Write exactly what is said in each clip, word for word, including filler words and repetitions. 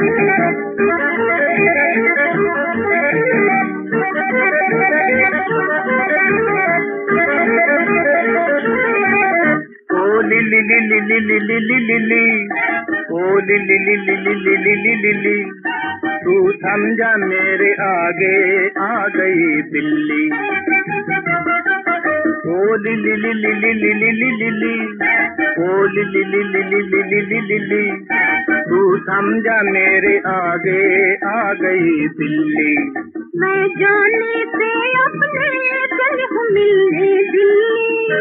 Lily Lily Lily Lily Lily, ओ Lily Lily Lily Lily Lily, तू समझा मेरे आगे आ गई बिल्ली। ओ Lily Lily Lily Lily Lily, ओ Lily Lily Lily Lily Lily, तू समझा मेरे आगे आ गई बिल्ली। मैं जाने से अपने चली हूँ मिलने दिल्ली,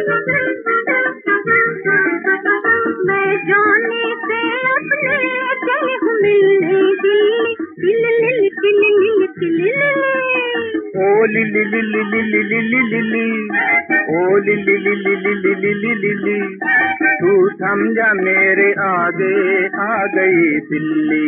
मैं जाने से अपने चली हूँ मिलने दिल्ली, दिल्ली दिल्ली दिल्ली। ओ Lily Lily Lily Lily Lily, ओ Lily Lily Lily Lily Lily, तू समझा मेरे आगे आ गई बिल्ली।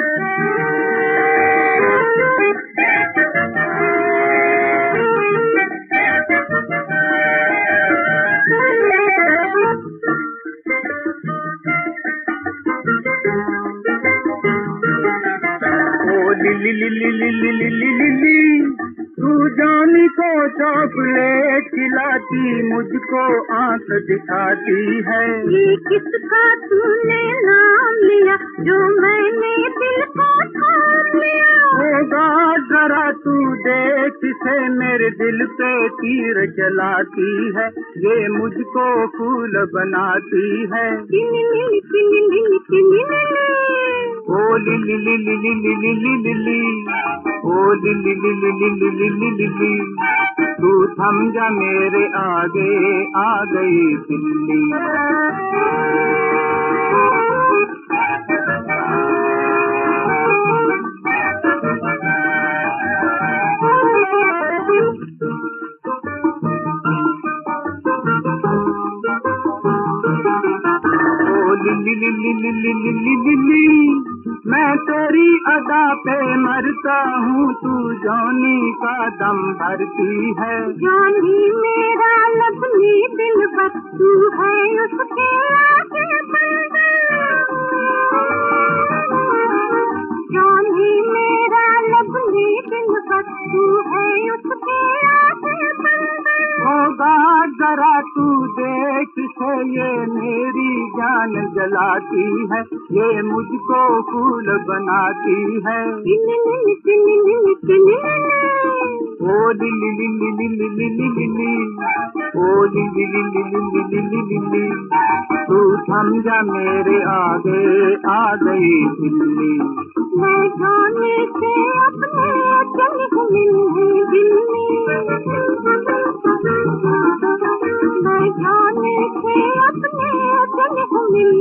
Lily Lily Lily Lily Lily, तू जानी को चॉकलेट खिलाती, मुझको आंख दिखाती है। ये किसका तूने नाम लिया जो मैंने दिल को थाम लिया? होगा जरा तू देख से मेरे दिल पे तीर चलाती है, ये मुझको फूल बनाती है। ओ Lily Lily Lily Lily Lily, ओ Lily Lily Lily Lily Lily, तू समझा मेरे आगे आ गई बिल्ली। Lily Lily Lily Lily Lily, मैं तेरी अदा पे मरता हूँ, तू जानी का दम भरती है। जानी मेरा लबनी दिल बस तू है उसके आगे बंदा, जानी मेरा लबनी दिल बस तू है उसके आगे बंदा। होगा जरा तू देख से ये मेरी जान जलाती है, ये मुझको फूल बनाती है। ओ Lily Lily Lily Lily Lily, ओ Lily Lily Lily Lily Lily, तू समझा मेरे आगे आ गई बिल्ली। मैं जाने से अपने चली हूँ मिलने दिल्ली, मैं जाने से अपने चली हूँ मिलने